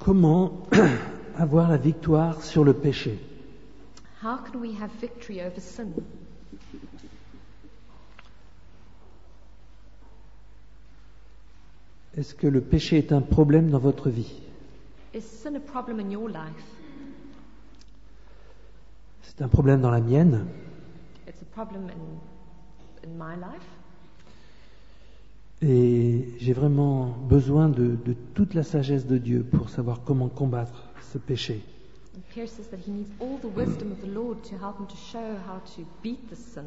Comment avoir la victoire sur le péché? How can we have victory over sin? Est-ce que le péché est un problème dans votre vie? Is sin a problem in your life? C'est un problème dans la mienne. It's a problem in my life. Et j'ai vraiment besoin de toute la sagesse de Dieu pour savoir comment combattre ce péché. And Pierre says that he needs all the wisdom of the Lord to help him to show how to beat the sin.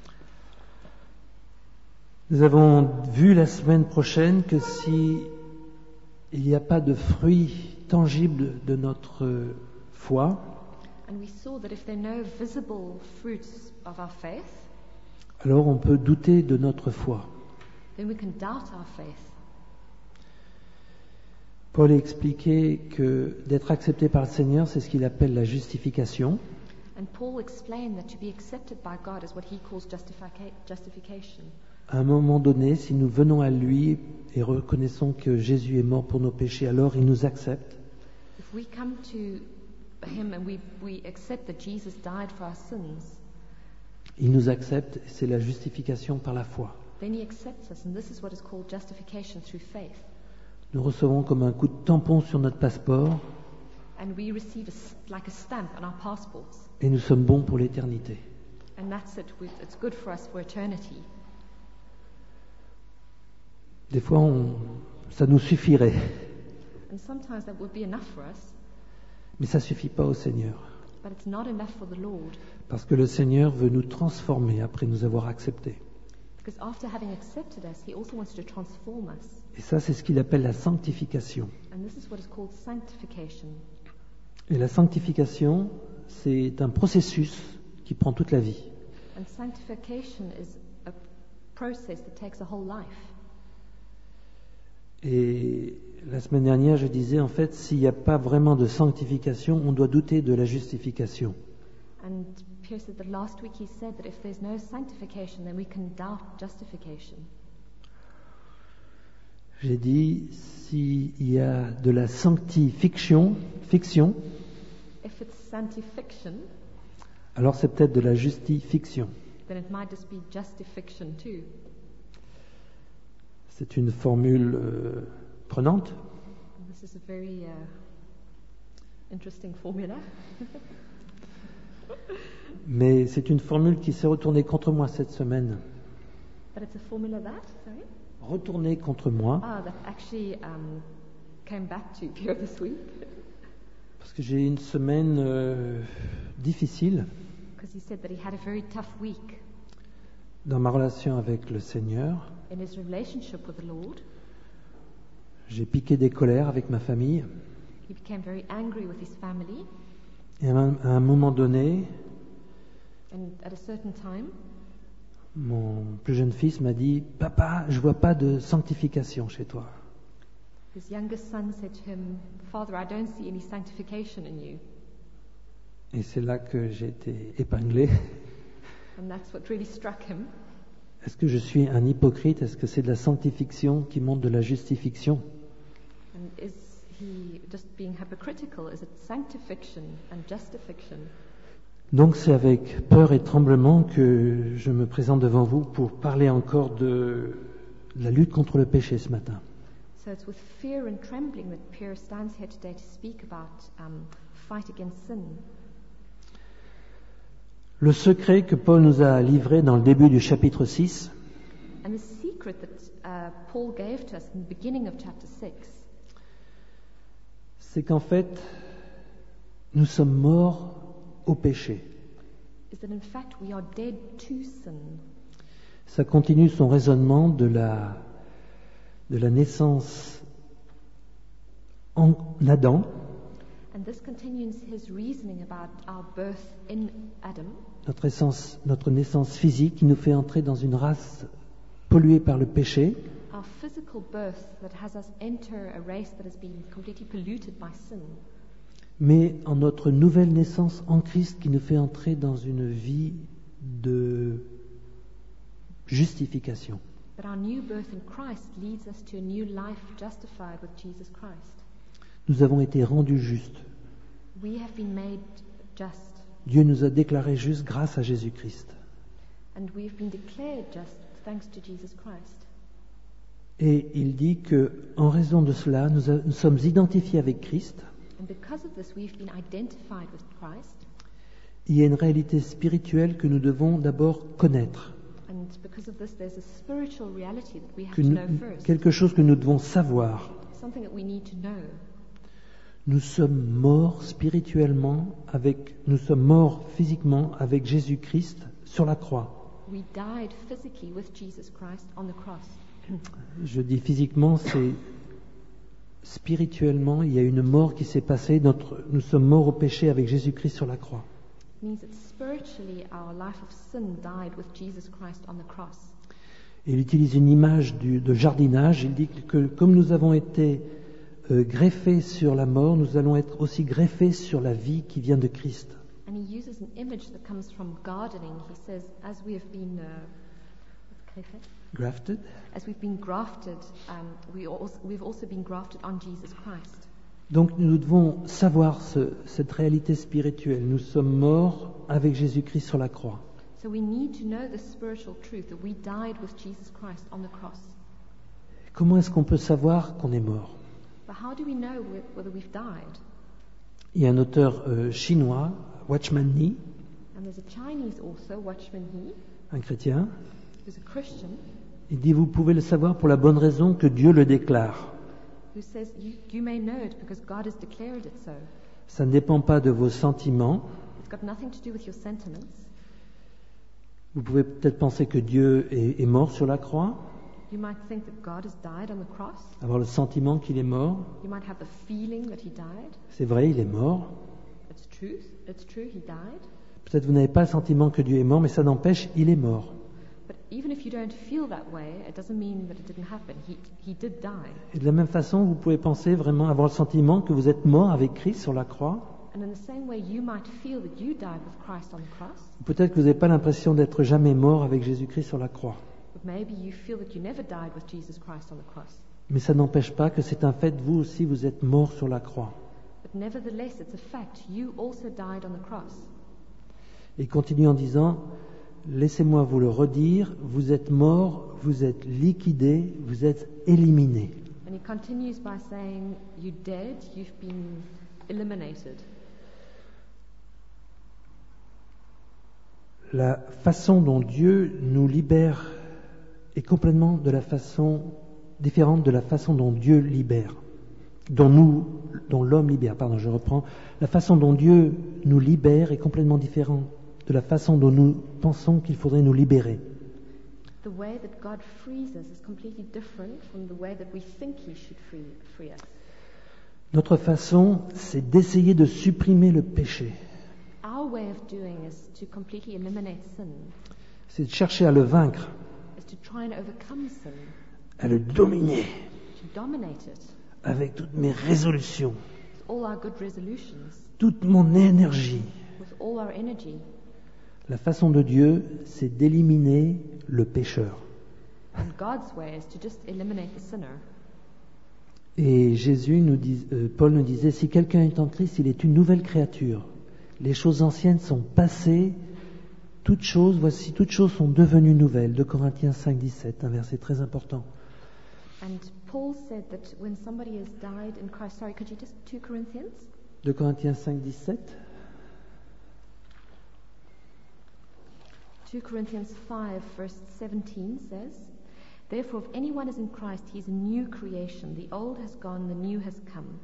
Nous avons vu la semaine prochaine que si il n'y a pas de fruits tangibles de notre foi, And we saw that if there are no visible fruits of our faith, alors on peut douter de notre foi. then we can doubt our faith. Paul a expliqué que d'être accepté par le Seigneur, c'est ce qu'il appelle la justification. And Paul explained that to be accepted by God is what he calls justification. À un moment donné, si nous venons à lui et reconnaissons que Jésus est mort pour nos péchés, alors il nous accepte. If we come to him and we accept that Jesus died for our sins, Il nous accepte, et c'est la justification par la foi. then he accepts us, and this is what is called justification through faith. Nous recevons comme un coup de tampon sur notre passeport And we receive like a stamp on our passports, et nous sommes bons pour l'éternité. and that's it. It's good for us for eternity. Des fois, ça nous suffirait, And sometimes that would be enough for us, mais ça ne suffit pas au Seigneur. but it's not enough for the Lord. Parce que le Seigneur veut nous transformer après nous avoir acceptés. Because after having accepted us, he also wants to transform us. Et ça, c'est ce qu'il appelle la sanctification. And this is what is called sanctification. Et la sanctification, c'est un processus qui prend toute la vie. And sanctification is a process that takes a whole life. Et la semaine dernière, je disais, en fait, s'il n'y a pas vraiment de sanctification, on doit douter de la justification. And Pierre said that last week he said that if there's no sanctification, then we can doubt justification. J'ai dit, s'il y a de la fiction, If it's sanctification, alors c'est peut-être de la justifiction. then it might just be justification too. C'est une formule prenante, And this is a very interesting formula. mais c'est une formule qui s'est retournée contre moi cette semaine. But it's a formula that, sorry? Retournée contre moi, That actually came back to Pierre this week. parce que j'ai une semaine difficile Because he said that he had a very tough week dans ma relation avec le Seigneur. in his relationship with the Lord. J'ai piqué des colères avec ma famille. He became very angry with his family, Et à un moment donné, and at a certain time, mon plus jeune fils m'a dit « Papa, je vois pas de sanctification chez toi. his youngest son said to him, "Father, I don't see any sanctification in you." » Et c'est là que j'ai été épinglé. And that's what really struck him. Est-ce que je suis un hypocrite? Est-ce que c'est de la sanctification qui montre de la justification? And is he just being hypocritical? Is it sanctification and justification? Donc c'est avec peur et tremblement que je me présente devant vous pour parler encore de la lutte contre le péché ce matin. So it's with fear and trembling that Pierre stands here today to speak about fight against sin. Le secret que Paul nous a livré dans le début du chapitre 6, And the secret that Paul gave to us in the beginning of chapter 6 c'est qu'en fait, nous sommes morts au péché. is that in fact we are dead to sin. Ça continue son raisonnement de la naissance en Adam, And this continues his reasoning about our birth in Adam, notre naissance physique qui nous fait entrer dans une race polluée par le péché, our physical birth that has us enter a race that has been completely polluted by sin, mais en notre nouvelle naissance en Christ qui nous fait entrer dans une vie de justification. but our new birth in Christ leads us to a new life justified with Jesus Christ. Nous avons été rendus justes. We have been made just, Dieu nous a déclarés justes grâce à Jésus-Christ. and we have been declared just thanks to Jesus Christ. Et il dit que, en raison de cela, nous sommes identifiés avec Christ. And because of this, we've been identified with Christ. Il y a une réalité spirituelle que nous devons d'abord connaître, And because of this, there's a spiritual reality that we have que to nous- know first. quelque chose que nous devons savoir. Something that we need to know. Nous sommes morts spirituellement nous sommes morts physiquement avec Jésus-Christ sur la croix. We died physically with Jesus Christ on the cross. Je dis physiquement, c'est spirituellement, il y a une mort qui s'est passée. Nous sommes morts au péché avec Jésus-Christ sur la croix. It means that spiritually our life of sin died with Jesus Christ on the cross. Et il utilise une image de jardinage. Il dit que comme nous avons été greffés sur la mort, nous allons être aussi greffés sur la vie qui vient de Christ. And he uses an image that comes from gardening. He says, as we have been Grafted. as we've been grafted, we've also been grafted on Jesus Christ. Donc nous devons savoir cette réalité spirituelle. Nous sommes morts avec Jésus-Christ sur la croix. So we need to know the spiritual truth that we died with Jesus Christ on the cross. Comment est-ce qu'on peut savoir qu'on est mort? But how do we know whether we've died? Il y a un auteur chinois, Watchman Nee, And there's a Chinese author, Watchman Nee, un chrétien. who's a Christian, Il dit, vous pouvez le savoir pour la bonne raison que Dieu le déclare. who says you may know it because God has declared it so. Ça ne dépend pas de vos sentiments. It's got nothing to do with your sentiments. Vous pouvez peut-être penser que Dieu est mort sur la croix, You might think that God has died on the cross. avoir le sentiment qu'il est mort. You might have the feeling that he died. C'est vrai, il est mort. It's true. It's true, he died. Peut-être vous n'avez pas le sentiment que Dieu est mort, mais ça n'empêche, il est mort. But even if you don't feel that way, it doesn't mean that it didn't happen. He did die. Et de la même façon, vous pouvez penser vraiment avoir le sentiment que vous êtes mort avec Christ sur la croix. And in the same way, you might feel that you died with Christ on the cross. Peut-être que vous n'avez pas l'impression d'être jamais mort avec Jésus-Christ sur la croix. But maybe you feel that you never died with Jesus Christ on the cross. Mais ça n'empêche pas que c'est un fait, vous aussi, vous êtes mort sur la croix. But nevertheless, it's a fact. You also died on the cross. Et il continue en disant, laissez-moi vous le redire, vous êtes mort, vous êtes liquidé, vous êtes éliminé. And he continues by saying, you're dead, you've been eliminated. La façon dont Dieu nous libère est complètement différente de la façon dont Dieu libère, dont l'homme libère. Je reprends. La façon dont Dieu nous libère est complètement différente de la façon dont nous pensons qu'il faudrait nous libérer. The way that God frees us is completely different from the way that we think he should free us. Notre façon, c'est d'essayer de supprimer le péché. Our way of doing is to completely eliminate sin, C'est de chercher à le vaincre, is to try and overcome sin, à le dominer to dominate it avec toutes mes résolutions, with all our good resolutions, toute mon énergie. with all our energy. La façon de Dieu, c'est d'éliminer le pécheur. And God's way is to just eliminate the sinner. Et Paul nous disait, si quelqu'un est en Christ, il est une nouvelle créature. Les choses anciennes sont passées, voici toutes choses sont devenues nouvelles. 2 Corinthiens 5, 17, un verset très important. And Paul said that when somebody has died in Christ, sorry, could you just 2 Corinthians? 2 Corinthiens 5, 17. 2 Corinthians 5 verse 17 says, therefore if anyone is in Christ, he is a new creation. The old has gone, the new has come.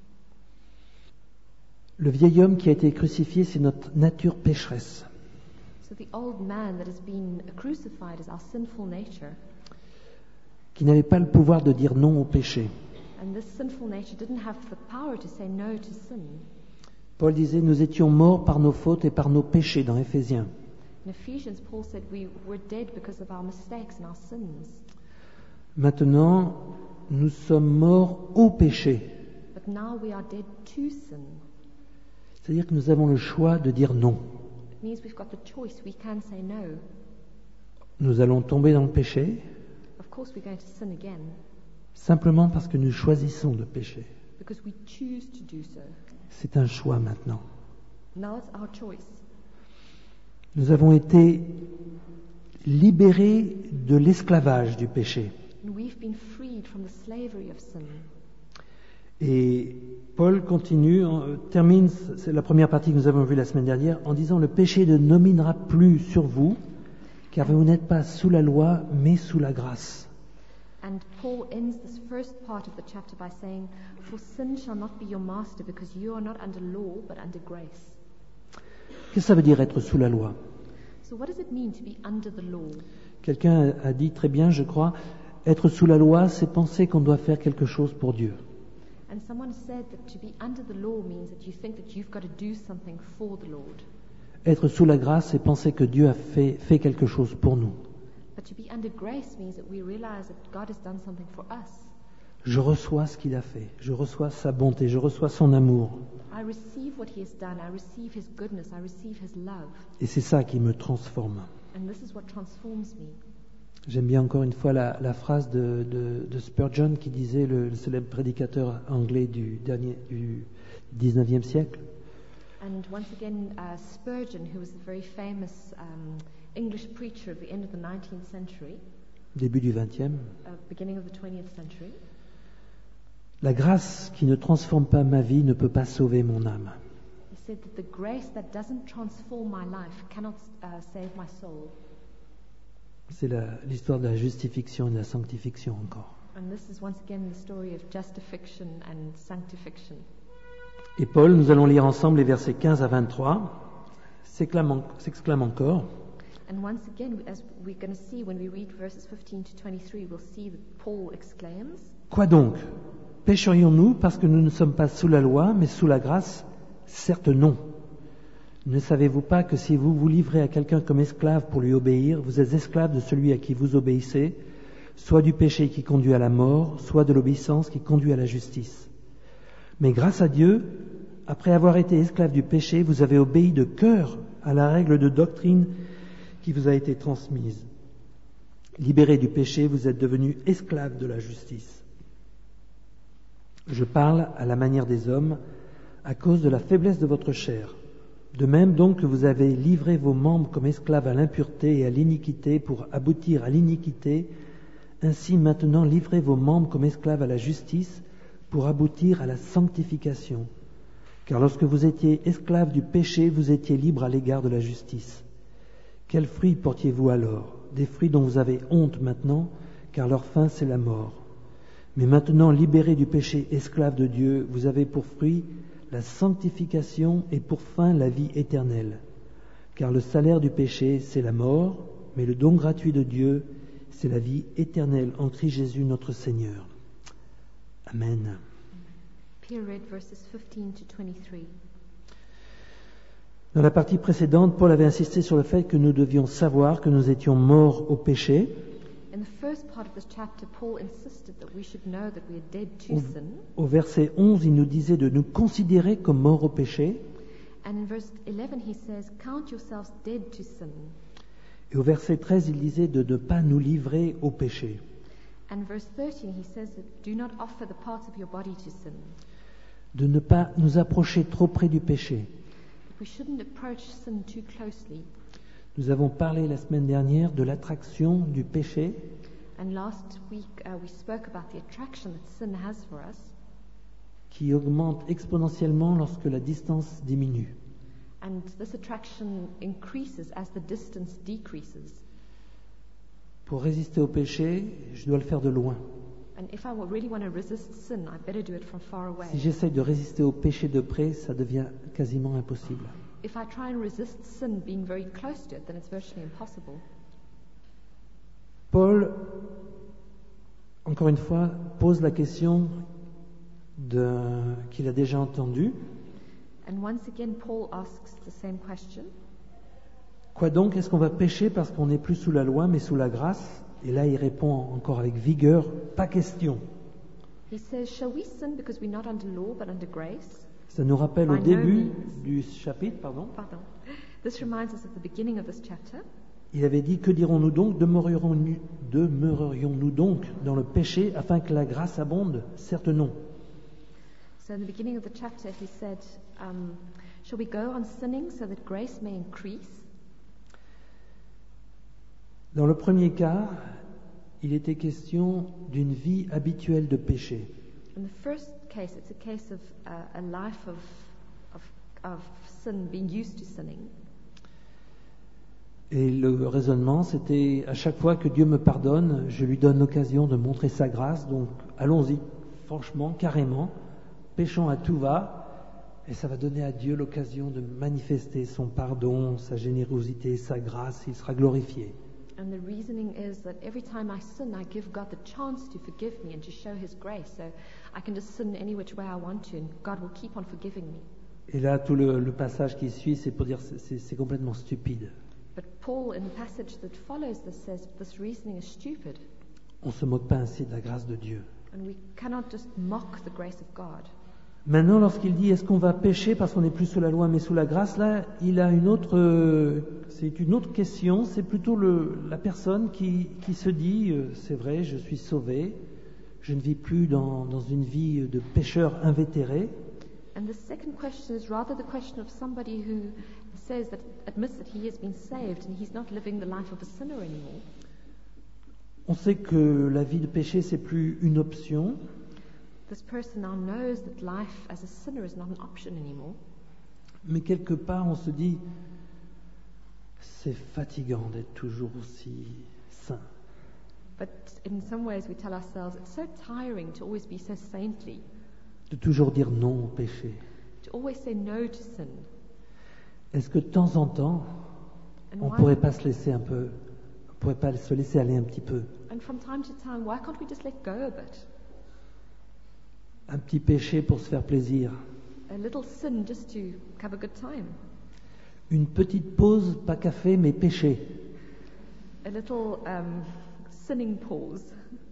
Le vieil homme qui a été crucifié, c'est notre nature pécheresse. So the old man that has been crucified is our sinful nature. Qui n'avait pas le pouvoir de dire non au péché. And this sinful nature didn't have the power to say no to sin. Paul disait, nous étions morts par nos fautes et par nos péchés dans Éphésiens. In Ephesians, Paul said we were dead because of our mistakes and our sins. Maintenant, nous sommes morts au péché. But now we are dead to sin. C'est-à-dire que nous avons le choix de dire non. It means we've got the choice. We can say no. Nous allons tomber dans le péché Of course, we're going to sin again. simplement parce que nous choisissons de pécher. because we choose to do so. C'est un choix maintenant. Now it's our choice. Nous avons été libérés de l'esclavage du péché. And we've been freed from the slavery of sin. Et Paul continue, termine, c'est la première partie que nous avons vue la semaine dernière, en disant « Le péché ne dominera plus sur vous, car vous n'êtes pas sous la loi, mais sous la grâce. » And Paul ends this first part of the chapter by saying, "For sin shall not be your master, because you are not under law, but under grace." Qu'est-ce que ça veut dire être sous la loi? So what does it mean to be under the law? Quelqu'un a dit très bien, je crois, être sous la loi, c'est penser qu'on doit faire quelque chose pour Dieu. And someone said that to be under the law means that you think that you've got to do something for the Lord. Être sous la grâce, c'est penser que Dieu a fait quelque chose pour nous. But to be under grace means that we realize that God has done something for us. Je reçois ce qu'il a fait, je reçois sa bonté, je reçois son amour. I receive what he has done, I receive his goodness, I receive his love. Et c'est ça qui me transforme. And this is what transforms me. J'aime bien encore une fois la phrase de Spurgeon qui disait, le célèbre prédicateur anglais du 19e siècle. And once again, Spurgeon, who was the very famous English preacher of the end of the 19th century, Début du 20e. Beginning of the 20th century, La grâce qui ne transforme pas ma vie ne peut pas sauver mon âme. he said that the grace that doesn't transform my life cannot save my soul. C'est l'histoire de la justification et de la sanctification encore. And this is once again the story of justification and sanctification. Et Paul, nous allons lire ensemble les versets 15 à 23, s'exclame encore. And once again, as we're going to see when we read verses 15 to 23, we'll see that Paul exclaims, Quoi donc? Pécherions-nous parce que nous ne sommes pas sous la loi, mais sous la grâce? Certes non. Ne savez-vous pas que si vous vous livrez à quelqu'un comme esclave pour lui obéir, vous êtes esclave de celui à qui vous obéissez, soit du péché qui conduit à la mort, soit de l'obéissance qui conduit à la justice. Mais grâce à Dieu, après avoir été esclave du péché, vous avez obéi de cœur à la règle de doctrine qui vous a été transmise. Libéré du péché, vous êtes devenu esclave de la justice. Je parle à la manière des hommes à cause de la faiblesse de votre chair. De même donc que vous avez livré vos membres comme esclaves à l'impureté et à l'iniquité pour aboutir à l'iniquité, ainsi maintenant livrez vos membres comme esclaves à la justice pour aboutir à la sanctification. Car lorsque vous étiez esclaves du péché, vous étiez libres à l'égard de la justice. Quels fruits portiez-vous alors? Des fruits dont vous avez honte maintenant, car leur fin c'est la mort. Mais maintenant, libérés du péché, esclaves de Dieu, vous avez pour fruit la sanctification et pour fin la vie éternelle. Car le salaire du péché, c'est la mort, mais le don gratuit de Dieu, c'est la vie éternelle en Christ Jésus notre Seigneur. Amen. Period, verses 15 to 23. Dans la partie précédente, Paul avait insisté sur le fait que nous devions savoir que nous étions morts au péché. In the first part of this chapter, Paul insisted that we should know that we are dead to sin. Au verset 11, il nous disait de nous considérer comme morts au péché. And in verse 11 he says, "Count yourselves dead to sin." Et au verset 13, il disait de ne pas nous livrer au péché. And verse 13 he says that do not offer the parts of your body to sin. De ne pas nous approcher trop près du péché. We shouldn't approach sin too closely. Nous avons parlé la semaine dernière de l'attraction du péché And last week we spoke about the attraction that sin has for us, qui augmente exponentiellement lorsque la distance diminue. and this attraction increases as the distance decreases. Pour résister au péché, je dois le faire de loin. And if I really want to resist sin, I better do it from far away. Si j'essaie de résister au péché de près, ça devient quasiment impossible. If I try and resist sin being very close to it, then it's virtually impossible. Paul, encore une fois, pose la question qu'il a déjà entendue. And once again, Paul asks the same question. Quoi donc? Est-ce qu'on va pécher parce qu'on n'est plus sous la loi mais sous la grâce? Et là, il répond encore avec vigueur, pas question. He says, "Shall we sin because we're not under law but under grace?" Ça nous rappelle au By no début means. du chapitre, Pardon. This reminds us of the beginning of this chapter. il avait dit, que dirons-nous donc? Demeurerions-nous donc dans le péché afin que la grâce abonde? Certes non. So in the beginning of the chapter, he said, shall we go on sinning so that grace may increase? Dans le premier cas, il était question d'une vie habituelle de péché. In the first case, it's a case of a life of sin, being used to sinning. Et le raisonnement, c'était à chaque fois que Dieu me pardonne, je lui donne l'occasion de montrer sa grâce. Donc allons-y, franchement, carrément, péchons à tout va, et ça va donner à Dieu l'occasion de manifester son pardon, sa générosité, sa grâce, il sera glorifié. And the reasoning is that every time I sin, I give God the chance to forgive me and to show His grace. So I can just sin any which way I want to, and God will keep on forgiving me. Et là, tout le passage qui suit, c'est pour dire c'est complètement stupide. But Paul, in the passage that follows this, says this reasoning is stupid. On ne se moque pas ainsi de la grâce de Dieu. And we cannot just mock the grace of God. Maintenant, lorsqu'il dit est-ce qu'on va pécher parce qu'on n'est plus sous la loi mais sous la grâce, là, il a c'est une autre question. C'est plutôt la personne qui se dit c'est vrai, je suis sauvé, je ne vis plus dans une vie de pécheur invétéré. And the second question is rather the question of somebody who admits that he has been saved and he's not living the life of a sinner anymore. On sait que la vie de péché c'est plus une option. This person now knows that life as a sinner is not an option anymore. Mais quelque part, on se dit, c'est fatigant d'être toujours aussi saint. But in some ways we tell ourselves it's so tiring to always be so saintly, De toujours dire non au péché. to always say no to sin. Est-ce que de temps en temps, And on ne why- pourrait pas se laisser un peu, on pourrait pas se laisser aller un petit peu? And from time to time, why can't we just let go a bit? Un petit péché pour se faire plaisir. A little sin just to have a good time. Une petite pause, pas café, mais péché. A little sinning pause.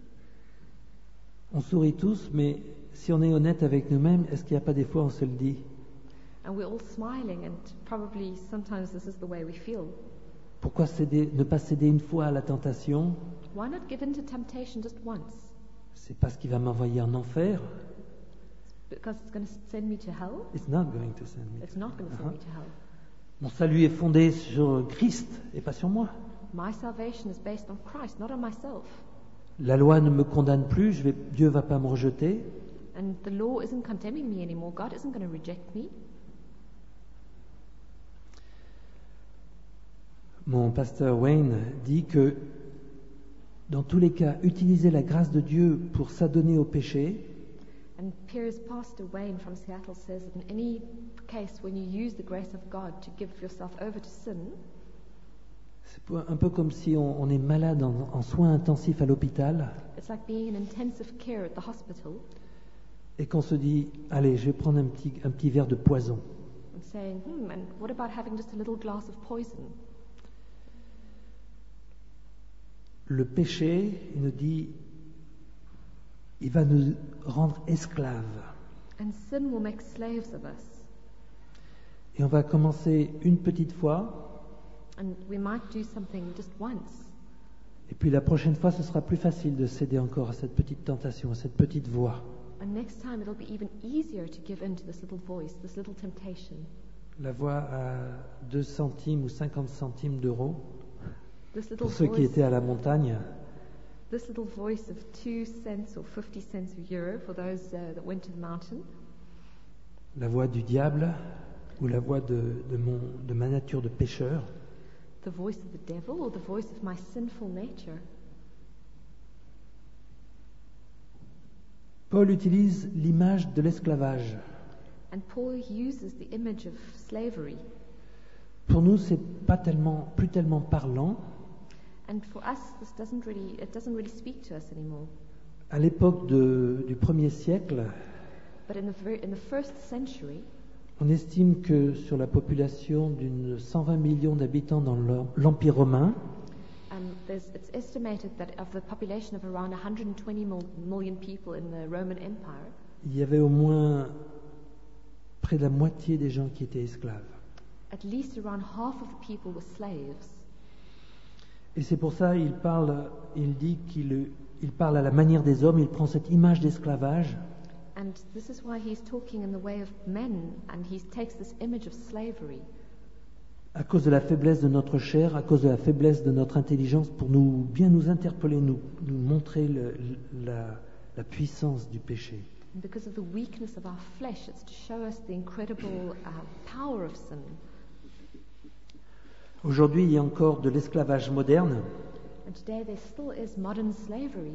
On sourit tous, mais si on est honnête avec nous-mêmes, est-ce qu'il n'y a pas des fois où on se le dit? And we're all smiling, and probably sometimes this is the way we feel. Pourquoi ne pas céder une fois à la tentation? Why not give in to temptation just once? C'est parce qu'il va m'envoyer en enfer. Because it's going to send me to hell? It's not going to send me. It's not going to send me to hell. Mon salut est fondé sur Christ et pas sur moi. My salvation is based on Christ, not on myself. La loi ne me condamne plus, Dieu va pas me rejeter. And the law isn't condemning me anymore. God isn't going to reject me. Mon pasteur Wayne dit que dans tous les cas, utiliser la grâce de Dieu pour s'adonner au péché, And Piers Pastor Wayne from Seattle says that in any case when you use the grace of God to give yourself over to sin, c'est un peu comme si on est malade en soins intensifs à l'hôpital it's like being in intensive care at the hospital et qu'on se dit allez, je vais prendre un petit verre de poison. and saying, and what about having just a little glass of poison? Le péché, il nous dit, il va nous rendre esclaves. And sin will make slaves of us. Et on va commencer une petite fois, And we might do something just once. et puis la prochaine fois, ce sera plus facile de céder encore à cette petite tentation, à cette petite voix. And next time it'll be even easier to give in to this little voice, this little temptation. La voix à 2 centimes ou 50 centimes d'euros, This little pour ceux qui voice, étaient à la montagne. this little voice of 2 cents or 50 cents a euro for those that went to the mountain. La voix du diable ou la voix de ma nature de pécheur. The voice of the devil or the voice of my sinful nature. Paul utilise l'image de l'esclavage. And Paul uses the image of slavery. Pour nous, c'est plus tellement parlant. And for us, it doesn't really speak to us anymore. À l'époque du 1er siècle, But in the first century, on estime que sur la population d'une 120 millions d'habitants dans l'Empire romain, it's estimated that of the population of around 120 million people in the Roman Empire, il y avait au moins près de la moitié des gens qui étaient esclaves. at least around half of the people were slaves. Et c'est pour ça il parle à la manière des hommes, il prend cette image d'esclavage And this is why he's talking in the way of men, and he takes this image of slavery. À cause de la faiblesse de notre chair, à cause de la faiblesse de notre intelligence, pour bien nous interpeller, nous montrer la puissance du péché. And because of the weakness of our flesh, it's to show us the incredible power of sin. Aujourd'hui, il y a encore de l'esclavage moderne. And today there still is modern slavery.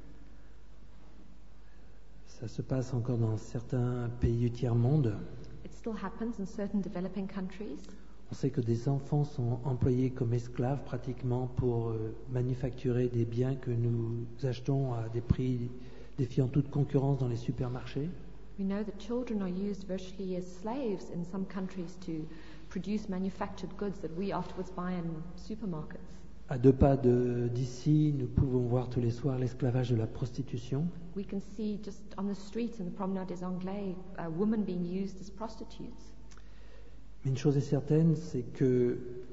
Ça se passe encore dans certains pays du tiers-monde. It still happens in certain developing countries. On sait que des enfants sont employés comme esclaves pratiquement pour manufacturer des biens que nous achetons à des prix défiant toute concurrence dans les supermarchés. We know that children are used virtually as slaves in some countries to produce manufactured goods that we afterwards buy in supermarkets. À 2 pas d'ici, nous pouvons voir tous les soirs l'esclavage de la prostitution. We can see just on the street in the Promenade des Anglais, women being used as prostitutes. Mais une chose est certaine, c'est que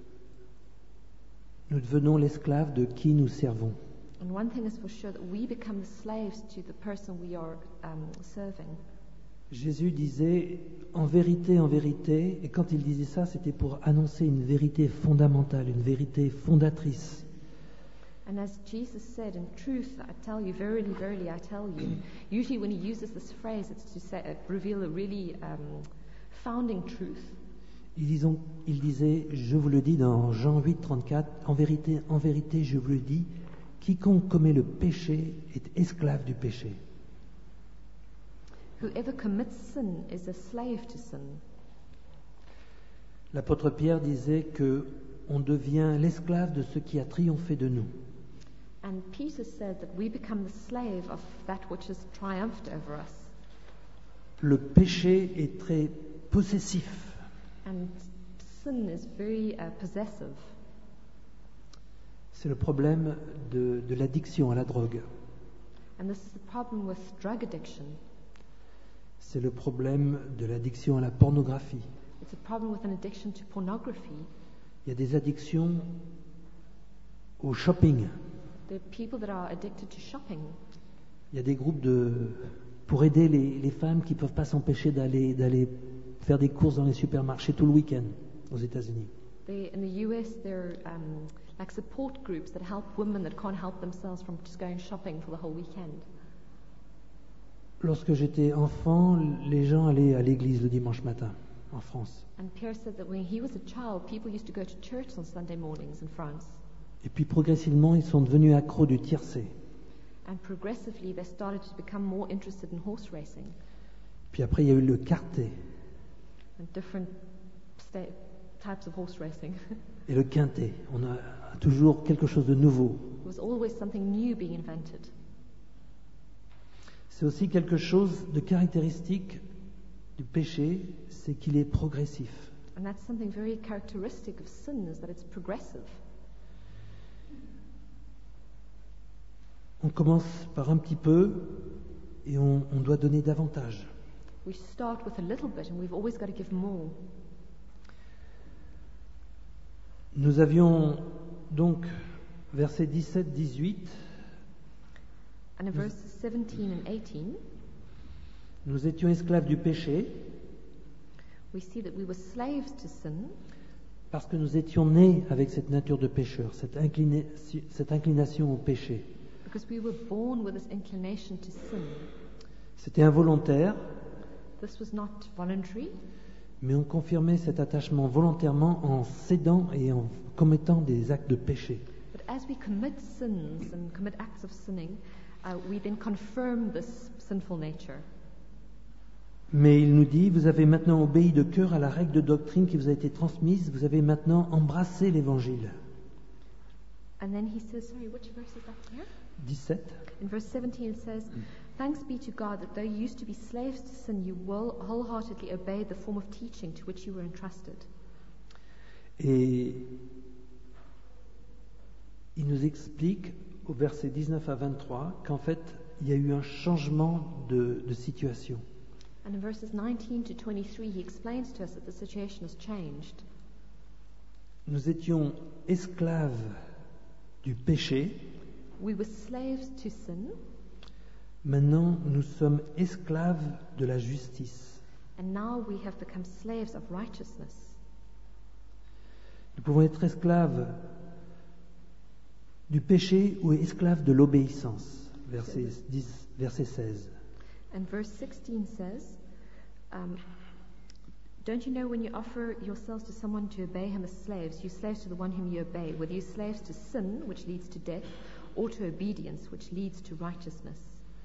nous devenons l'esclave de qui nous servons. And one thing is for sure, that we become the slaves to the person we are serving. Jésus disait en vérité, et quand il disait ça, c'était pour annoncer une vérité fondamentale, une vérité fondatrice. And as Jesus said, in truth, I tell you, verily, verily, I tell you. Usually when he uses this phrase, it's to reveal a really founding truth. Il disait, je vous le dis dans Jean 8, 34, en vérité, je vous le dis, quiconque commet le péché est esclave du péché. Whoever commits sin is a slave to sin. L'apôtre Pierre disait que on devient l'esclave de ce qui a triomphé de nous. And Peter said that we become the slave of that which has triumphed over us. Le péché est très possessif. And sin is very possessive. C'est le problème de l'addiction à la drogue. And this is the problem with drug addiction. C'est le problème de l'addiction à la pornographie. It's a problem with an addiction to pornography. Il y a des addictions au shopping. There are people that are addicted to shopping. Il y a des groupes pour aider les femmes qui ne peuvent pas s'empêcher d'aller faire des courses dans les supermarchés tout le week-end aux États-Unis. In the US, there are like support groups that help women that can't help themselves from just going shopping for the whole weekend. Lorsque j'étais enfant, les gens allaient à l'église le dimanche matin en France. And Pierre said that when he was a child, people used to go to church on Sunday mornings in France. Et puis progressivement, ils sont devenus accros du tiercé. And progressively, they started to become more interested in horse racing. Puis après, il y a eu le karté And different types of horse racing. et le quintet. On a toujours quelque chose de nouveau. There was always something new being invented. C'est aussi quelque chose de caractéristique du péché, c'est qu'il est progressif. And that's something very characteristic of sin, is that it's progressive. On commence par un petit peu et on doit donner davantage. We start with a little bit and we've always got to give more. Nous avions donc versets 17-18. And in verses 17 and 18, Nous étions esclaves du péché we see that we were slaves to sin parce que nous étions nés avec cette nature de pécheur, cette inclination au péché. because we were born with this inclination to sin. C'était involontaire, This was not voluntary, mais on confirmait cet attachement volontairement en cédant et en commettant des actes de péché. but as we commit sins and commit acts of sinning, we then confirm this sinful nature. Mais il nous dit, vous avez maintenant obéi de cœur à la règle de doctrine qui vous a été transmise, vous avez maintenant embrassé l'Évangile. And then he says, sorry, which verse is that here? 17. In verse 17 it says, "Thanks be to God that though you used to be slaves to sin, you wholeheartedly obeyed the form of teaching to which you were entrusted." Et il nous explique au verset 19 à 23 qu'en fait, il y a eu un changement de situation. And in verses 19 to 23, he explains to us that the situation has changed. Nous étions esclaves du péché, We were slaves to sin, Maintenant, nous sommes esclaves de la justice. And now we have become slaves of righteousness. Nous pouvons être esclaves du péché ou esclaves de l'obéissance. Verset 16. And verse 16 says, don't you know when you offer yourselves to someone to obey him as slaves, you slaves to the one whom you obey, whether you slaves to sin, which leads to death, or to obedience, which leads to righteousness.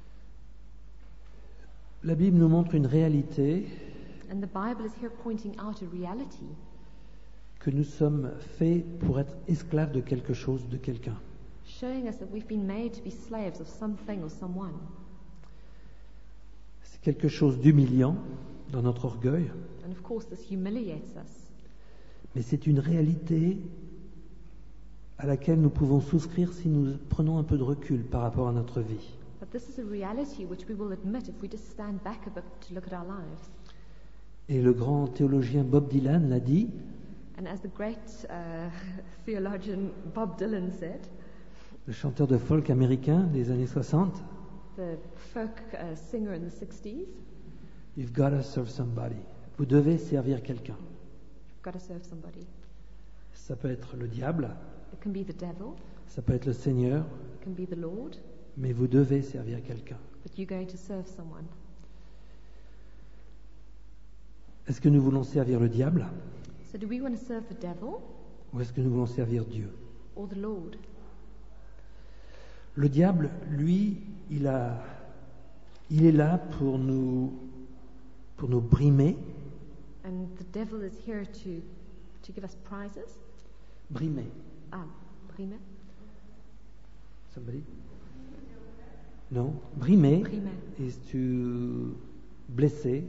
La Bible nous montre une réalité And the Bible is here pointing out a reality que nous sommes faits pour être esclaves de quelque chose, de quelqu'un. showing us that we've been made to be slaves of something or someone. C'est quelque chose d'humiliant dans notre orgueil, And of course, this humiliates us. mais c'est une réalité à laquelle nous pouvons souscrire si nous prenons un peu de recul par rapport à notre vie. But this is a reality which we will admit if we just stand back a bit to look at our lives. Et le grand théologien Bob Dylan l'a dit, And as the great theologian Bob Dylan said, le chanteur de folk américain des années 60, the folk singer in the 60s, You've got to serve somebody. Vous devez servir quelqu'un. you've got to serve somebody. Ça peut être le diable, It can be the devil, ça peut être le Seigneur, it can be the Lord, mais vous devez servir quelqu'un. but you're going to serve someone. Est-ce que nous voulons servir le diable So do we want to serve the devil ou est-ce que nous voulons servir Dieu? or the Lord? Le diable, lui, il est là pour nous brimer. And the devil is here to give us prizes. Brimer. Prime. Somebody? Non. Brimer Brimer. is to blesser.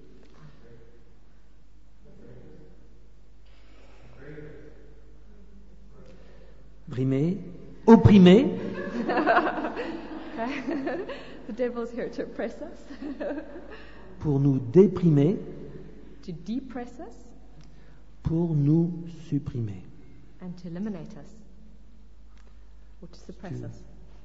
Brimer. Opprimer. Okay. The devil's here to oppress us, Pour nous déprimer. to depress us, Pour nous supprimer. and to eliminate us, or to suppress To- us.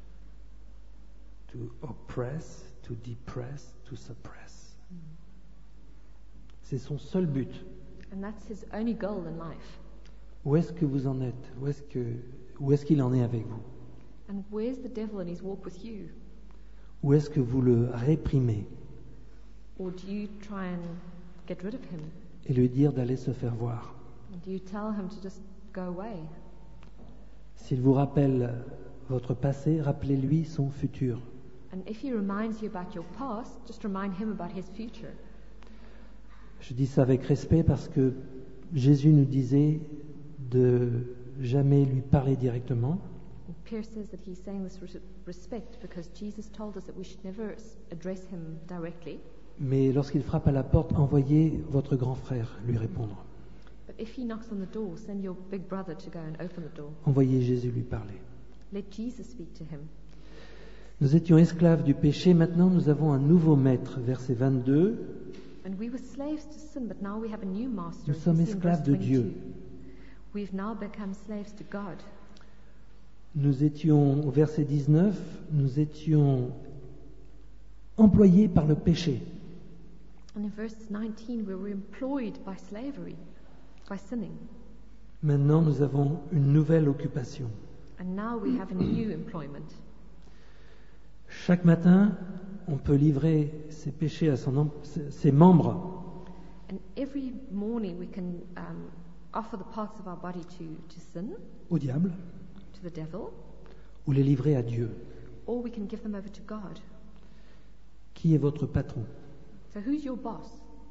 To oppress, to depress, to suppress. C'est son seul but. And that's his only goal in life. Où est-ce que vous en êtes? Où est-ce qu'il en est avec vous? And where's the devil in his walk with you? Où est-ce que vous le réprimez Or do you try and get rid of him? et lui dire d'aller se faire voir? And do you tell him to just go away? S'il vous rappelle votre passé, rappelez-lui son futur. And if he reminds you about your past, just remind him about his future. Je dis ça avec respect parce que Jésus nous disait de jamais lui parler directement, And Pierce says that he's saying this with respect because Jesus told us that we should never address him directly. mais lorsqu'il frappe à la porte, envoyez votre grand frère lui répondre. But if he knocks on the door, send your big brother to go and open the door. Envoyez Jésus lui parler. Let Jesus speak to him. Nous étions esclaves du péché, maintenant nous avons un nouveau maître. Verset 22, And we were slaves to sin, but now we have a new master. nous as sommes we see in verse esclaves de 22. Dieu. We've now become slaves to God. Nous étions, au verset 19, nous étions employés par le péché. And in verse 19, we were employed by slavery, by sinning. Maintenant nous avons une nouvelle occupation. And now we have a new employment. Chaque matin, on peut livrer ses péchés à ses membres And every morning we can offer the parts of our body to sin, au diable to the devil, ou les livrer à Dieu. or we can give them over to God. Qui est votre patron? So who's your boss?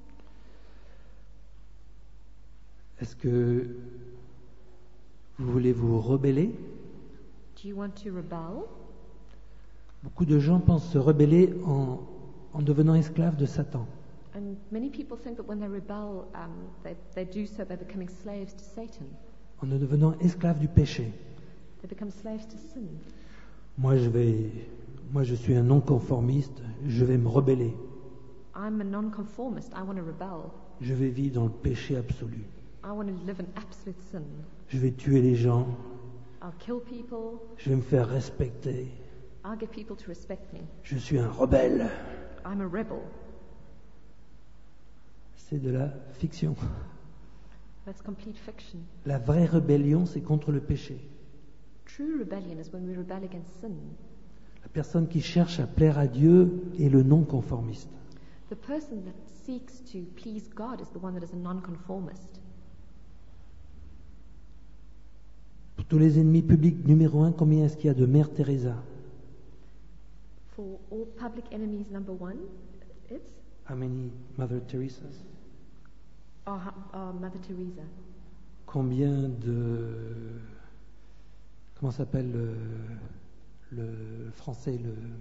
Est-ce que vous voulez vous rebeller? Do you want to rebel? Beaucoup de gens pensent se rebeller en devenant esclaves de Satan. And many people think that when they rebel, they do so by becoming slaves to Satan. En devenant esclaves du péché. They become slaves to sin. Moi je suis un non-conformiste, je vais me rebeller. I'm a non-conformist. I want to rebel. Je vais vivre dans le péché absolu. I want to live in absolute sin. Je vais tuer les gens, I'll kill people. je vais me faire respecter. I'll get people to respect me. Je suis un rebelle. I'm a rebel. C'est de la fiction. That's complete fiction. La vraie rébellion, c'est contre le péché. True rebellion is when we rebel against sin. La personne qui cherche à plaire à Dieu est le non-conformiste. The person that seeks to please God is the one that is a non-conformist. Pour tous les ennemis publics, numéro 1, combien est-ce qu'il y a de Mère Teresa? For all public enemies, number one, it's How many Mother Teresas? Mother Teresa. Combien de... Comment s'appelle le français,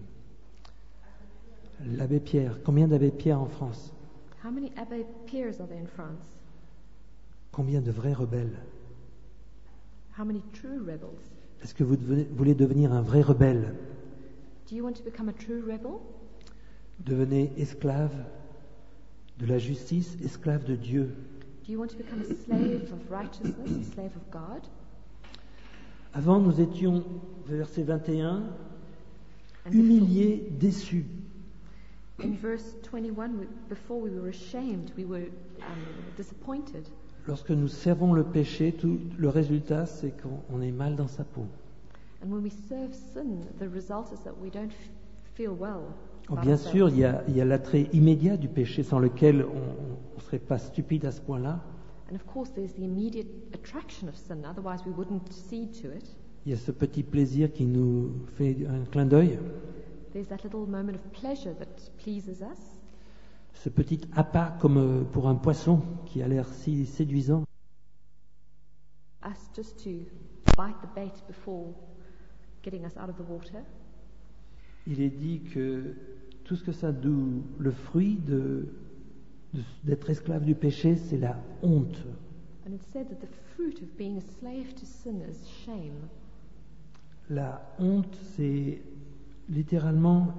l'abbé Pierre? Combien d'abbé Pierre en France? How many Abbé Pierres are there in France? Combien de vrais rebelles? How many true rebels? Est-ce que vous voulez devenir un vrai rebelle? Do you want to become a true rebel? Devenez esclave de la justice, esclave de Dieu. Do you want to become a slave of righteousness, a slave of God? Avant, nous étions, verset 21, And humiliés, déçus. in verse 21, before we were ashamed, we were disappointed. Lorsque nous servons le péché, tout le résultat, c'est qu'on est mal dans sa peau. And when we serve sin, the result is that we don't feel well. Oh, about bien ourselves. sûr, il y a l'attrait immédiat du péché sans lequel on ne serait pas stupide à ce point-là. And of course, there's the immediate attraction of sin, otherwise we wouldn't cede to it. Il y a ce petit plaisir qui nous fait un clin d'œil, There's that little moment of pleasure that pleases us, ce petit appât comme pour un poisson qui a l'air si séduisant. us just to bite the bait before getting us out of the water. Il est dit que tout ce que ça doux, le fruit d'être esclave du péché, c'est la honte. And it's said that the fruit of being a slave to sin is shame. La honte, c'est littéralement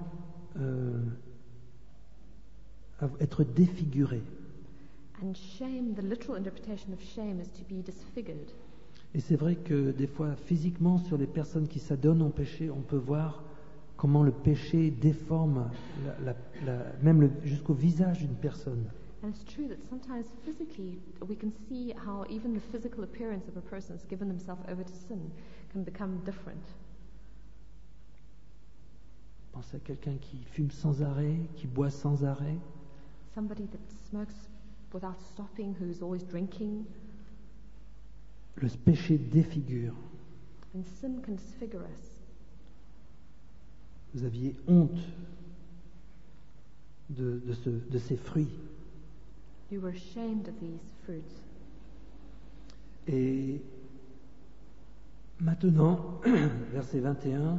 être défiguré. And shame, the literal interpretation of shame is to be disfigured. Et c'est vrai que des fois, physiquement, sur les personnes qui s'adonnent au péché, on peut voir comment le péché déforme même jusqu'au visage d'une personne. And it's true that sometimes physically we can see how even the physical appearance of a person who's given themselves over to sin can become different. Pensez à quelqu'un qui fume sans arrêt, qui boit sans arrêt. Somebody that smokes without stopping, who's always drinking. Le péché défigure. And sin can disfigure us. Vous aviez honte de ces fruits. You were ashamed of these fruits. Et maintenant, verset 21,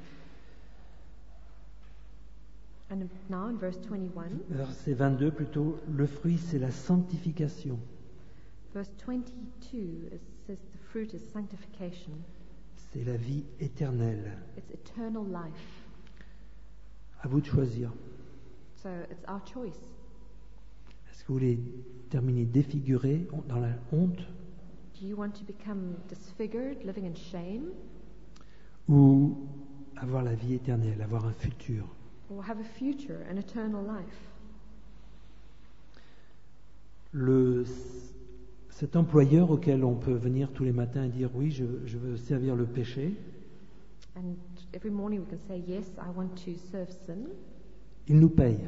And now in verse 21, verset 22 plutôt, le fruit c'est la sanctification. verse 22, it says the fruit is sanctification. C'est la vie éternelle. It's eternal life. À vous de choisir. So it's our choice. Est-ce que vous voulez terminer défiguré dans la honte Do you want to become disfigured, living in shame, ou avoir la vie éternelle, avoir un futur? or have a future, an eternal life? Cet employeur auquel on peut venir tous les matins et dire oui, je veux servir le péché, And every morning we can say, yes, I want to serve sin. il nous paye.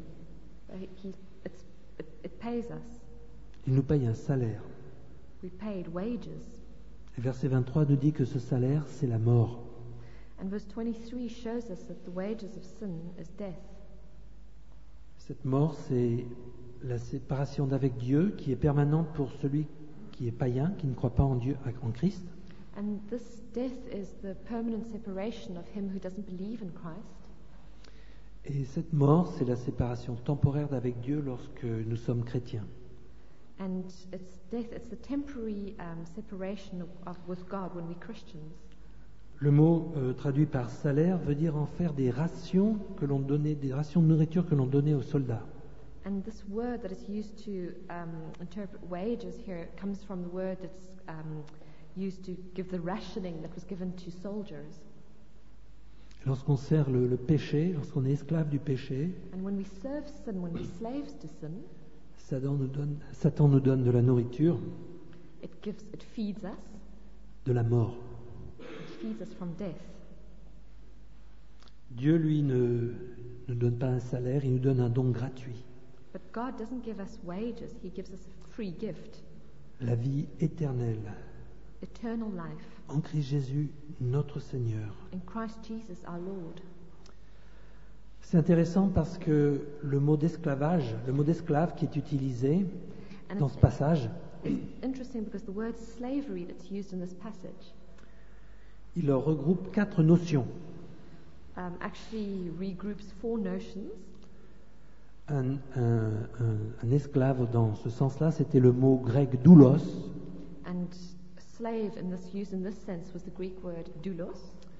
It pays us. Il nous paye un salaire. We paid wages. Et verset 23 nous dit que ce salaire, c'est la mort. And verse 23 shows us that the wages of sin is death. Cette mort, c'est la séparation d'avec Dieu qui est permanente pour celui qui est païen, qui ne croit pas en Dieu, en Christ. And this death is the permanent separation of him who doesn't believe in Christ. Et cette mort, c'est la séparation temporaire d'avec Dieu lorsque nous sommes chrétiens. And it's death, it's the temporary separation with God when we're Christians. Le mot traduit par salaire veut dire en faire des rations que l'on donnait, des rations de nourriture que l'on donnait aux soldats. And this word that is used to interpret wages here comes from the word that's used to give the rationing that was given to soldiers. Lorsqu'on sert le péché, lorsqu'on est esclave du péché, And when we serve sin, when we're slaves to sin, Satan nous donne de la nourriture, it feeds us. de la mort. It feeds us from death. Dieu, lui, ne nous donne pas un salaire, il nous donne un don gratuit. But God doesn't give us wages, He gives us a free gift, La vie éternelle eternal life, en Christ Jésus, notre Seigneur. in Christ Jesus our Lord. C'est intéressant parce que le mot d'esclavage, le mot d'esclave qui est utilisé And dans ce passage, it's interesting because the word slavery that's used in this passage il leur regroupe 4 notions. actually regroups 4 notions. Un esclave dans ce sens-là, c'était le mot grec doulos, And slave used in this sense was the Greek word doulos.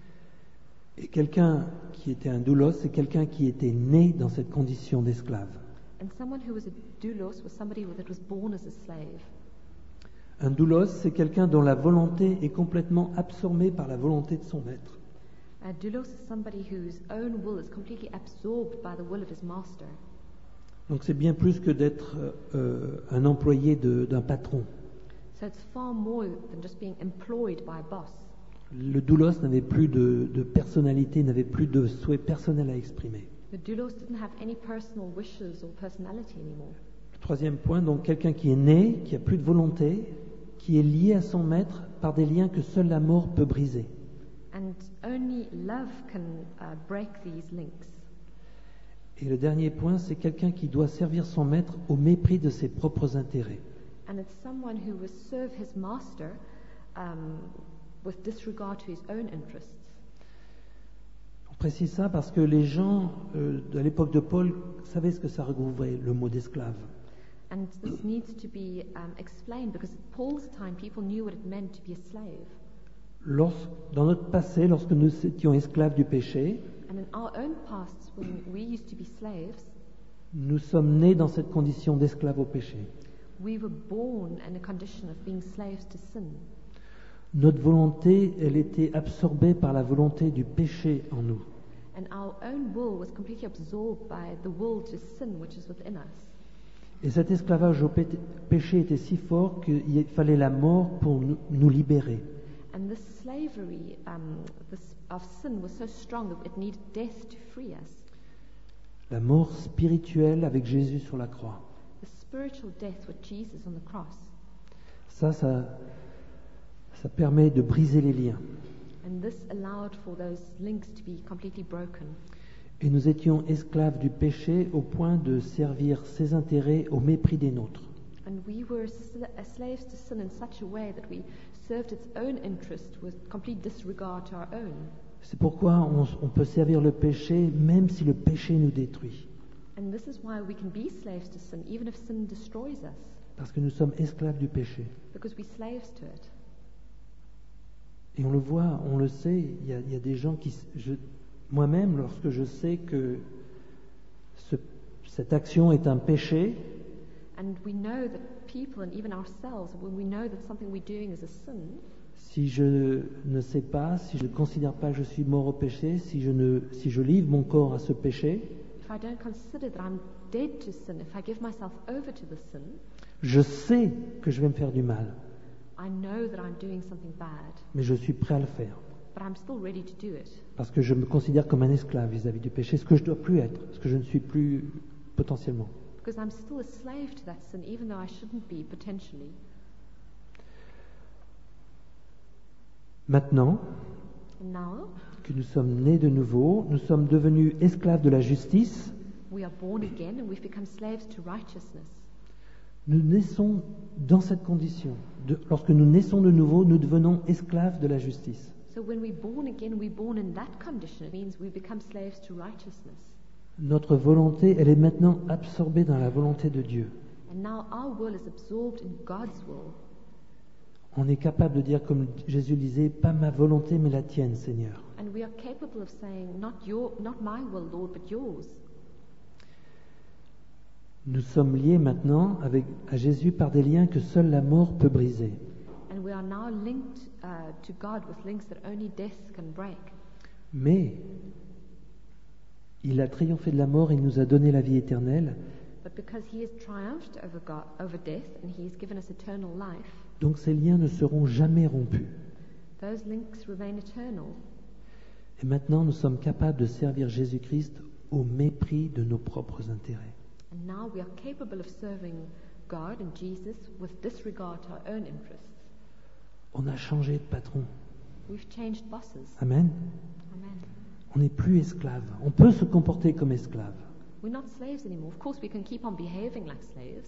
et quelqu'un qui était un doulos, c'est quelqu'un qui était né dans cette condition d'esclave. And someone who was a doulos was somebody that was born as a slave. Un doulos, c'est quelqu'un dont la volonté est complètement absorbée par la volonté de son maître. A doulos is somebody whose own will is completely absorbed by the will of his master. Donc c'est bien plus que d'être un employé d'un patron. So it's far more than just being employed by a boss. Le doulos n'avait plus de personnalité, n'avait plus de souhait personnel à exprimer. The doulos didn't have any personal wishes or personality anymore. Troisième point, donc quelqu'un qui est né, qui a plus de volonté, qui est lié à son maître par des liens que seule la mort peut briser. And only love can break these links. Et le dernier point, c'est quelqu'un qui doit servir son maître au mépris de ses propres intérêts. And it's someone who will serve his master with disregard to his own interests. On précise ça parce que les gens de l'époque de Paul savaient ce que ça recouvrait, le mot d'esclave. And this needs to be explained because at Paul's time people knew what it meant to be a slave. Dans notre passé, lorsque nous étions esclaves du péché, And in our own pasts, when we used to be slaves, nous sommes nés dans cette condition d'esclave au péché. we were born in a condition of being slaves to sin. Notre volonté, elle était absorbée par la volonté du péché en nous. And our own will was completely absorbed by the will to sin which is within us. Et cet esclavage au péché était si fort qu'il fallait la mort pour nous libérer. And this slavery of sin was so strong that it needed death to free us. La mort spirituelle avec Jésus sur la croix. The spiritual death with Jesus on the cross. Ça permet de briser les liens. And this allowed for those links to be completely broken. Et nous étions esclaves du péché au point de servir ses intérêts au mépris des nôtres. And we were slaves to sin in such a way that we served its own interest with complete disregard to our own. C'est pourquoi on peut servir le péché même si le péché nous détruit. And this is why we can be slaves to sin even if sin destroys us, Parce que nous sommes esclaves du péché. because we're slaves to it. Et on le voit, on le sait, il y a des gens qui... Moi-même, lorsque je sais que cette action est un péché, And we know that people, and even ourselves, when we know that something we're doing is a sin, si je ne sais pas, si je ne considère pas que je suis mort au péché, si je livre mon corps à ce péché, if I don't consider that I'm dead to sin, if I give myself over to the sin, je sais que je vais me faire du mal, I know that I'm doing something bad, mais je suis prêt à le faire. but I'm still ready to do it. Parce que je me considère comme un esclave vis-à-vis du péché, ce que je ne dois plus être, ce que je ne suis plus potentiellement. Because I'm still a slave to that sin, even though I shouldn't be, potentially. Maintenant And now, que nous sommes nés de nouveau, nous sommes devenus esclaves de la justice, we are born again and we've become slaves to righteousness. nous naissons dans cette condition. Lorsque nous naissons de nouveau, nous devenons esclaves de la justice. So when we're born again, we're born in that condition. It means we become slaves to righteousness. Notre volonté, elle est maintenant absorbée dans la volonté de Dieu. And now our will is absorbed in God's will. On est capable de dire, comme Jésus disait, pas ma volonté, mais la tienne, Seigneur. And we are capable of saying, not my will, Lord, but yours. Nous sommes liés maintenant à Jésus par des liens que seule la mort peut briser. And we are now linked to God with links that only death can break. Mais il a triomphé de la mort et il nous a donné la vie éternelle. But because he has triumphed over death and he's given us eternal life, Donc ces liens ne seront jamais rompus. those links remain eternal. Et maintenant, nous sommes capables de servir Jésus-Christ au mépris de nos propres intérêts. And now we are capable of serving God and Jesus with disregard to our own interests. On a changé de patron. We've changed bosses. Amen. Amen. On n'est plus esclave. On peut se comporter comme esclave. We're not slaves anymore. Of course, we can keep on behaving like slaves.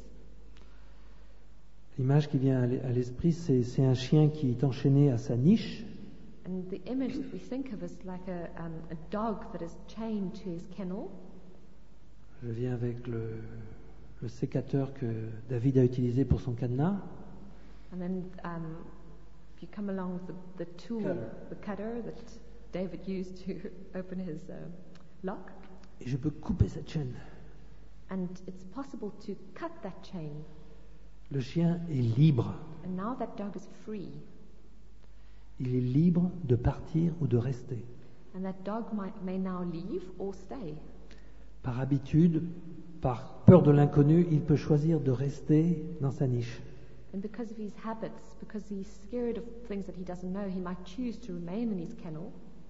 L'image qui vient à l'esprit, c'est un chien qui est enchaîné à sa niche. And the image that we think of is like a dog that is chained to his kennel. Je viens avec le sécateur que David a utilisé pour son cadenas. And then if you come along with the tool, the cutter that David used to open his lock. Et je peux couper cette chaîne. And it's possible to cut that chain. Le chien est libre. And now that dog is free. Il est libre de partir ou de rester. And that dog may now leave or stay. Par habitude, par peur de l'inconnu, il peut choisir de rester dans sa niche. And because of his habits, because he's scared of things that he doesn't know, he might choose to remain in his kennel.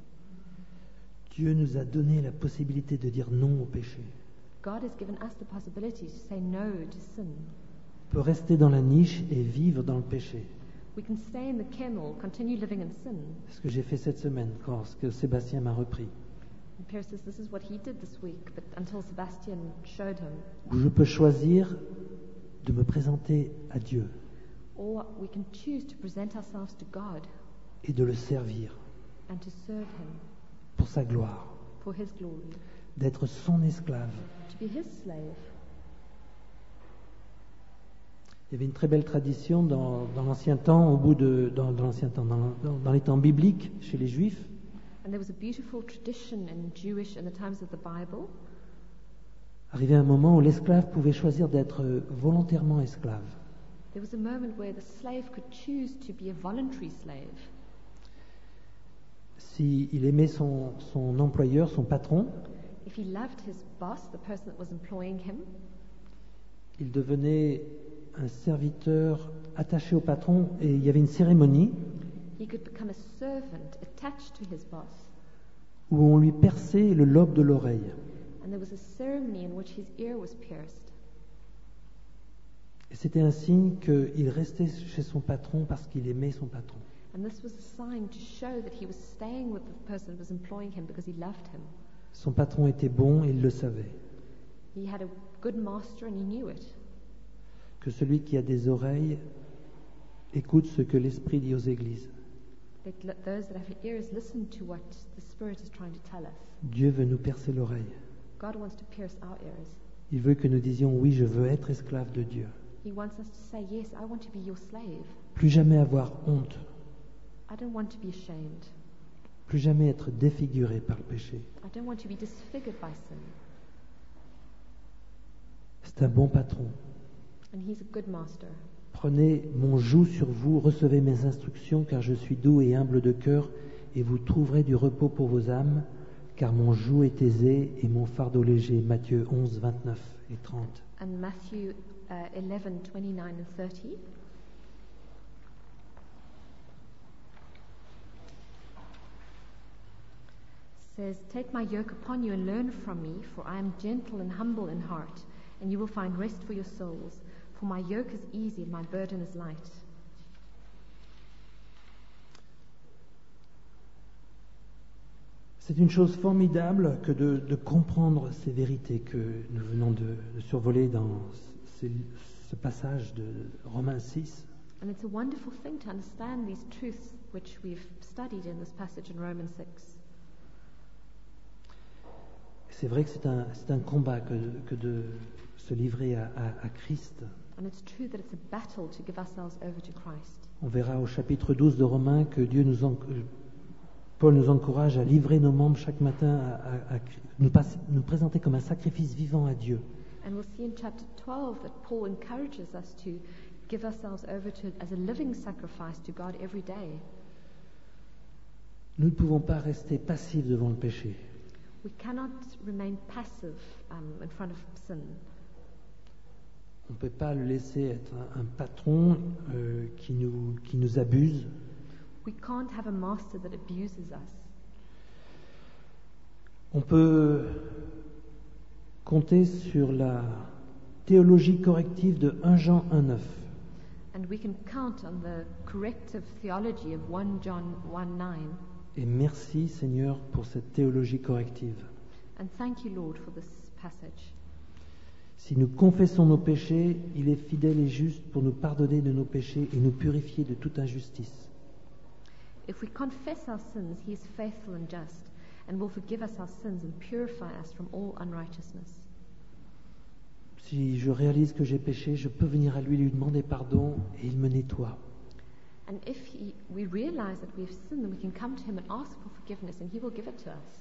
Dieu nous a donné la possibilité de dire non au péché. God has given us the possibility to say no to sin. On peut rester dans la niche et vivre dans le péché. We can stay in the kennel, continue living in sin. C'est ce que j'ai fait cette semaine, lorsque Sébastien m'a repris. And Pierre says this is what he did this week, but until Sebastian showed him. Où je peux choisir de me présenter à Dieu Or we can choose to present ourselves to God et de le servir and to serve him pour sa gloire, for his glory, d'être son esclave. to be his slave. Il y avait une très belle tradition dans l'ancien temps, dans les temps bibliques, chez les Juifs. And there was a beautiful tradition in the times of the Bible. Arrivait un moment où l'esclave pouvait choisir d'être volontairement esclave. There was a moment where the slave could choose to be a voluntary slave. S'il aimait son employeur, son patron, If he loved his boss, the person that was employing him, il devenait un serviteur attaché au patron et il y avait une cérémonie he could become a servant attached to his boss. où on lui perçait le lobe de l'oreille. And there was a ceremony in which his ear was pierced. Et c'était un signe qu'il restait chez son patron parce qu'il aimait son patron. And this was a sign to show that he was staying with the person that was employing him because he loved him. Son patron était bon et il le savait. He had a good master and he knew it. Que celui qui a des oreilles écoute ce que l'Esprit dit aux églises. Those that have ears listen to what the Spirit is trying to tell us. Dieu veut nous percer l'oreille. God wants to pierce our ears. Il veut que nous disions oui, je veux être esclave de Dieu. He wants us to say, yes, I want to be your slave. Plus jamais avoir honte. I don't want to be ashamed. Plus jamais être défiguré par le péché. I don't want to be disfigured by sin. C'est un bon patron. And he's a good master. Prenez mon joug sur vous, recevez mes instructions, car je suis doux et humble de cœur, et vous trouverez du repos pour vos âmes, car mon joug est aisé et mon fardeau léger. Matthieu 11, 29 et 30. And Matthew 11, 29 and 30. Says, take my yoke upon you and learn from me, for I am gentle and humble in heart, and you will find rest for your souls. For my yoke is easy and my burden is light. C'est une chose formidable que de comprendre ces vérités que nous venons de survoler dans ce passage de Romains 6. And it's a wonderful thing to understand these truths which we've studied in this passage in Romans 6. C'est vrai que c'est un combat que de se livrer à Christ. And it's true that it's a battle to give ourselves over to Christ. On verra au chapitre 12 de Romains que Paul nous encourage à livrer nos membres chaque matin, à nous présenter comme un sacrifice vivant à Dieu. And we'll see in chapter 12 that Paul encourages us to give ourselves over to as a living sacrifice to God every day. Nous ne pouvons pas rester passifs devant le péché. We cannot remain passive in front of sin. On ne peut pas le laisser être un patron qui nous abuse. We can't have a master that abuses us. On peut compter sur la théologie corrective de 1 Jean 1,9. And we can count on the corrective theology of 1 John 1:9. Et merci Seigneur pour cette théologie corrective. And thank you, Lord, for this passage. Si nous confessons nos péchés, il est fidèle et juste pour nous pardonner de nos péchés et nous purifier de toute injustice. If we confess our sins, he is faithful and just, and will forgive us our sins and purify us from all unrighteousness. Si je réalise que j'ai péché, je peux venir à lui demander pardon et il me nettoie. And if we realize that we've sinned, then we can come to him and ask for forgiveness, and he will give it to us.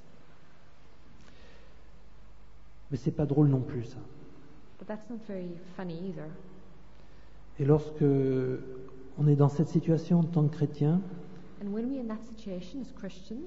Mais c'est pas drôle non plus ça. But that's not very funny either. Et lorsque on est dans cette situation en tant que chrétien, And when we're in that situation as Christians,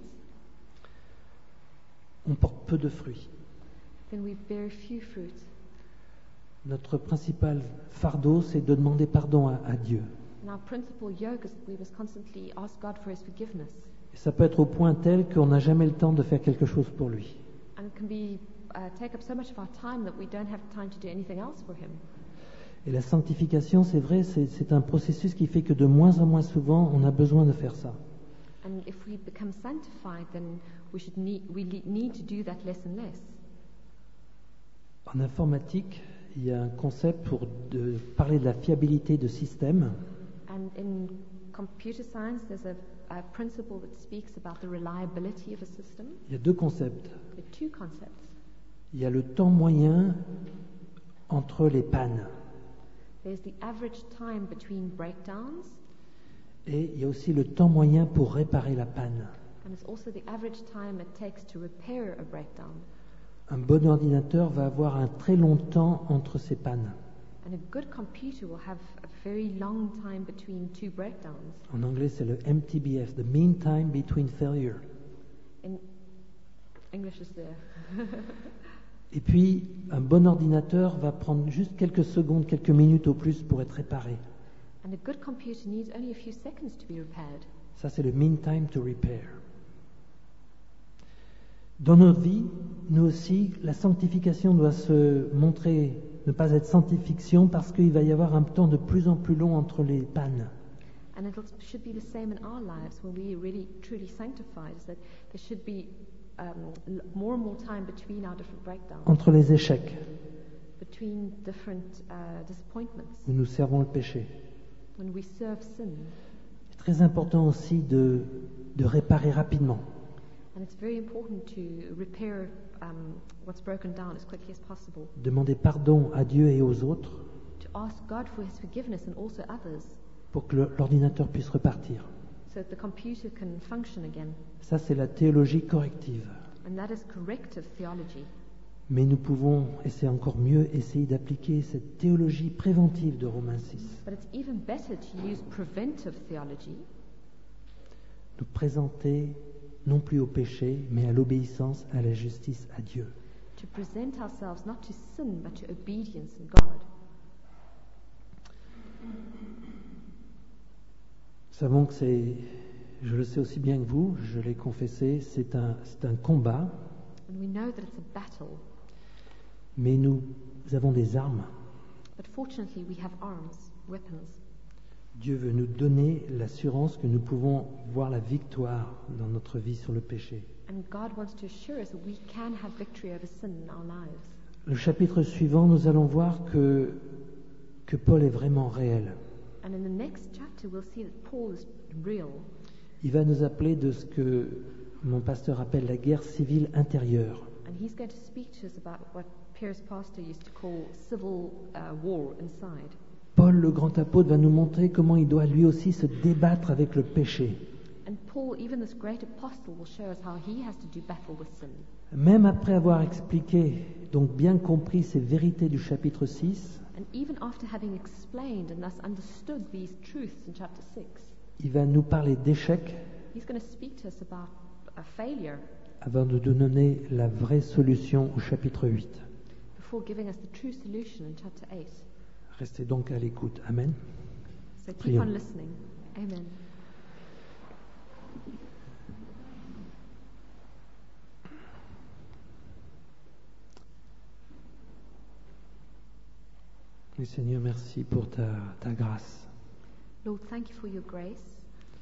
on porte peu de fruits. then we bear few fruit. Notre principal fardeau, c'est de demander pardon à Dieu. And our principal yoke is that we must constantly ask God for his forgiveness. Et ça peut être au point tel qu'on n'a jamais le temps de faire quelque chose pour lui. And it can be take up so much of our time that we don't have time to do anything else for him. Et la sanctification, c'est vrai, c'est un processus qui fait que de moins en moins souvent, on a besoin de faire ça. And if we become sanctified, then we need to do that less and less. En informatique, il y a un concept pour parler de la fiabilité de système. And in computer science, there's a principle that speaks about the reliability of a system. Il y a deux concepts. There are two concepts. Il y a le temps moyen entre les pannes. There's the average time between breakdowns, Et il y a aussi le temps moyen pour réparer la panne. and it's also the average time it takes to repair a breakdown. Un bon ordinateur va avoir un très long temps entre ses pannes. And a good computer will have a very long time between two breakdowns. En anglais, c'est le MTBF, the mean time between failure. In English is there. Et puis, un bon ordinateur va prendre juste quelques secondes, quelques minutes au plus pour être réparé. And a good computer needs only a few seconds to be repaired. Ça, c'est le mean time to repair. Dans notre vie, nous aussi, la sanctification doit se montrer, ne pas être sanctification parce qu'il va y avoir un temps de plus en plus long entre les pannes. And it should be the same in our lives when we really truly sanctified, is that there should be more and more time between our different breakdowns, Entre les échecs between different disappointments, où nous servons le péché. when we serve sin. C'est très important aussi de réparer rapidement. And it's very important to repair what's broken down as quickly as possible, Demander pardon à Dieu et aux autres to ask God for his forgiveness and also others, pour que l'ordinateur puisse repartir. so that the computer can function again. Ça, c'est la théologie corrective. And that is corrective theology. Mais nous pouvons, et c'est encore mieux, essayer d'appliquer cette théologie préventive de Romains 6. But it's even better to use preventive theology, Nous présenter non plus au péché, mais à l'obéissance, à la justice, à Dieu. to present ourselves not to sin but to obedience in God. Nous savons que je le sais aussi bien que vous, je l'ai confessé, c'est un combat, And we know that it's a battle, mais nous avons des armes. but fortunately we have arms, weapons. Dieu veut nous donner l'assurance que nous pouvons voir la victoire dans notre vie sur le péché. And God wants to assure us that we can have victory over sin in our lives. Le chapitre suivant, nous allons voir que Paul est vraiment réel. And in the next chapter we'll see that Paul is real. Il va nous appeler de ce que mon pasteur appelle la guerre civile intérieure. And he's going to speak to us about what Pierre's pastor used to call civil war inside. Paul, le grand apôtre, va nous montrer comment il doit lui aussi se débattre avec le péché. And Paul, even this great apostle, will show us how he has to do battle with sin. Même après avoir expliqué, donc bien compris ces vérités du chapitre 6, And even after having explained and thus understood these truths in chapter 6, il va nous parler d'échecs, He's going to speak to us about a failure avant de nous donner la vraie solution au chapitre 8. before giving us the true solution in chapter 8. Restez donc à l'écoute. Amen. So keep Prions. on listening. Amen. Oui, Seigneur, merci pour ta grâce. Lord, thank you for your grace,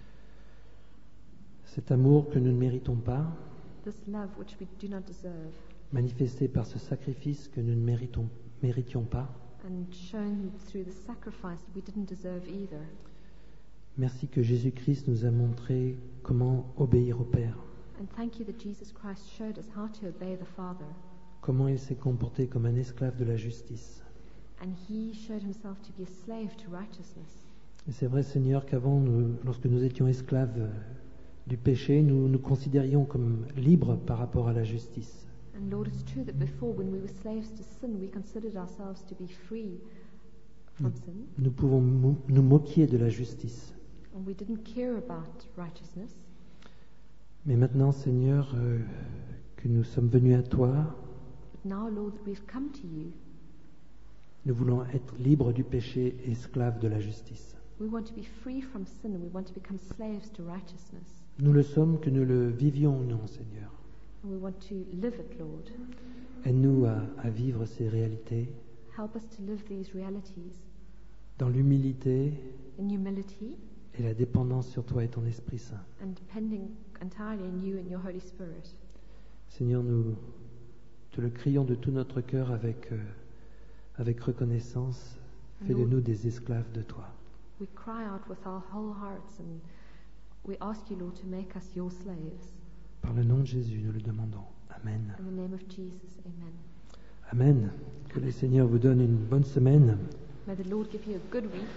Cet amour que nous ne méritons pas, this love which we do not deserve, manifesté par ce sacrifice que nous ne méritions pas. and shown through the sacrifice that we didn't deserve either. Merci que Jésus-Christ nous a montré comment obéir au Père, And thank you that Jesus Christ showed us how to obey the Father. comment il s'est comporté comme un esclave de la justice. And he showed himself to be a slave to righteousness. Et c'est vrai, Seigneur, qu'avant, lorsque nous étions esclaves du péché, nous nous considérions comme libres par rapport à la justice. And Lord, it's true that before, when we were slaves to sin, we considered ourselves to be free from sin, Nous pouvons nous moquer de la justice. and we didn't care about righteousness. Mais maintenant, Seigneur, que nous sommes venus à toi, But now, Lord, that we've come to you, nous voulons être libres du péché, esclaves de la justice. we want to be free from sin, and we want to become slaves to righteousness. Nous le sommes, que nous le vivions ou non, Seigneur. And we want to live it, Lord. Aide-nous à vivre ces réalités Help us to live these realities dans l'humilité in humility et la dépendance sur toi et ton Esprit Saint. and depending entirely on you and your Holy Spirit. Seigneur, nous te le crions de tout notre cœur avec reconnaissance. Fais de nous des esclaves de toi. We cry out with our whole hearts, and we ask you, Lord, to make us your slaves. Par le nom de Jésus, nous le demandons. Amen. In the name of Jesus, amen. Amen. Que le Seigneur vous donne une bonne semaine. May the Lord give you a good week,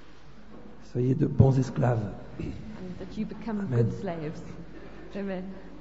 Soyez de bons esclaves. and that you become Amen. good slaves. Amen.